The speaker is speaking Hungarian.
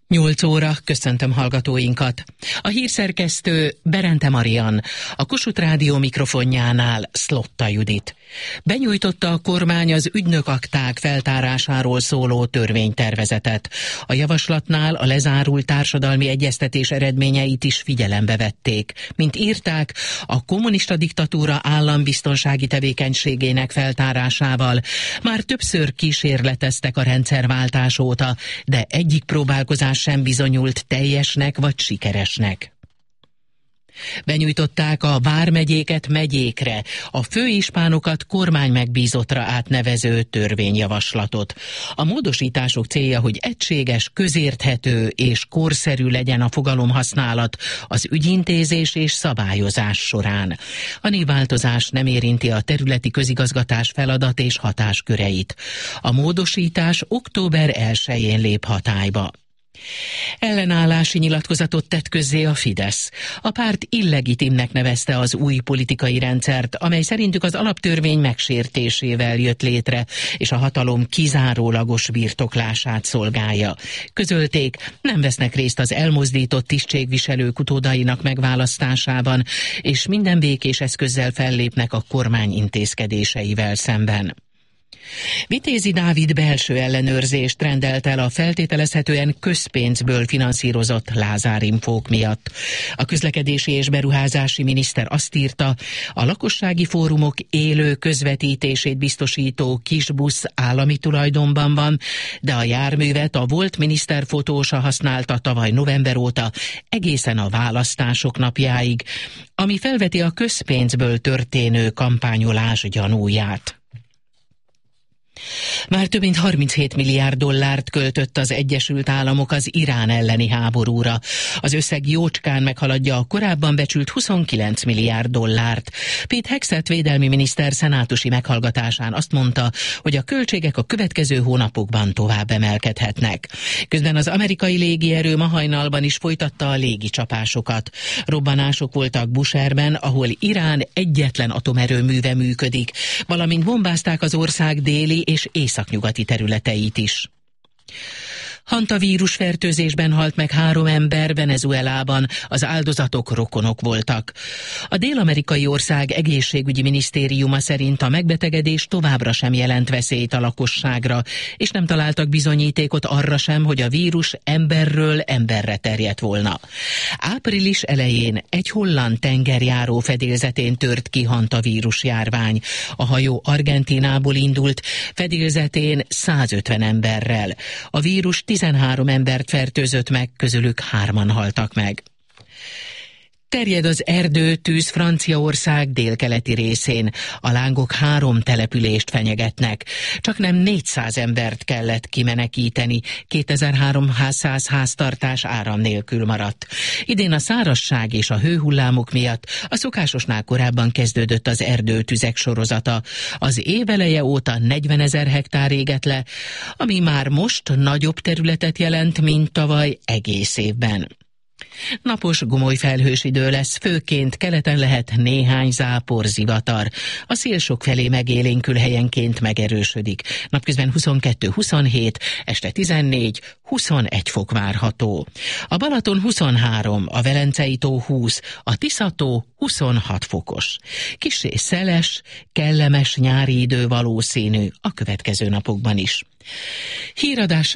8 óra, köszöntöm hallgatóinkat. A hírszerkesztő Berente Marian, a Kossuth Rádió mikrofonjánál Szlotta Judit. Benyújtotta a kormány az ügynökakták feltárásáról szóló törvénytervezetet. A javaslatnál a lezárult társadalmi egyeztetés eredményeit is figyelembe vették. Mint írták, a kommunista diktatúra állambiztonsági tevékenységének feltárásával már többször kísérleteztek a rendszerváltás óta, de egyik próbálkozás sem bizonyult teljesnek vagy sikeresnek. Benyújtották a vármegyéket megyékre, a főispánokat kormánymegbízottra átnevező törvényjavaslatot. A módosítások célja, hogy egységes, közérthető és korszerű legyen a fogalomhasználat az ügyintézés és szabályozás során. A névváltozás nem érinti a területi közigazgatás feladat és hatásköreit. A módosítás október 1-én lép hatályba. Ellenállási nyilatkozatot tett közzé a Fidesz. A párt illegitimnek nevezte az új politikai rendszert, amely szerintük az alaptörvény megsértésével jött létre, és a hatalom kizárólagos birtoklását szolgálja. Közölték, nem vesznek részt az elmozdított tisztségviselők utódainak megválasztásában, és minden békés eszközzel fellépnek a kormány intézkedéseivel szemben. Vitézi Dávid belső ellenőrzést rendelt el a feltételezhetően közpénzből finanszírozott Lázár infók miatt. A közlekedési és beruházási miniszter azt írta, a lakossági fórumok élő közvetítését biztosító kisbusz állami tulajdonban van, de a járművet a volt miniszter fotósa használta tavaly november óta egészen a választások napjáig, ami felveti a közpénzből történő kampányolás gyanúját. Már több mint 37 milliárd dollárt költött az Egyesült Államok az Irán elleni háborúra. Az összeg jócskán meghaladja a korábban becsült 29 milliárd dollárt. Pete Hegseth védelmi miniszter szenátusi meghallgatásán azt mondta, hogy a költségek a következő hónapokban tovább emelkedhetnek. Közben az amerikai légierő ma hajnalban is folytatta a légicsapásokat. Robbanások voltak Bushehrben, ahol Irán egyetlen atomerőműve működik, valamint bombázták az ország déli és északnyugati területeit is. Hantavírus fertőzésben halt meg 3 ember Venezuelában, az áldozatok rokonok voltak. A dél-amerikai ország egészségügyi minisztériuma szerint a megbetegedés továbbra sem jelent veszélyt a lakosságra, és nem találtak bizonyítékot arra sem, hogy a vírus emberről emberre terjedt volna. Április elején egy holland tengerjáró fedélzetén tört ki hantavírus járvány. A hajó Argentínából indult, fedélzetén 150 emberrel. A vírus 13 embert fertőzött meg, közülük 3-an haltak meg. Terjed az erdőtűz Franciaország délkeleti részén. A lángok 3 települést fenyegetnek. Csaknem 400 embert kellett kimenekíteni, 2300 háztartás áram nélkül maradt. Idén a szárazság és a hőhullámok miatt a szokásosnál korábban kezdődött az erdőtüzek sorozata. Az év eleje óta 40 000 hektár égett le, ami már most nagyobb területet jelent, mint tavaly egész évben. Napos, gomoly felhős idő lesz, főként keleten lehet néhány zápor, zivatar. A szél sokfelé megélénkül, helyenként megerősödik. Napközben 22-27, este 14-21 fok várható. A Balaton 23, a Velencei-tó 20, a Tisza-tó 26 fokos. Kissé szeles, kellemes nyári idő valószínű a következő napokban is. Híradás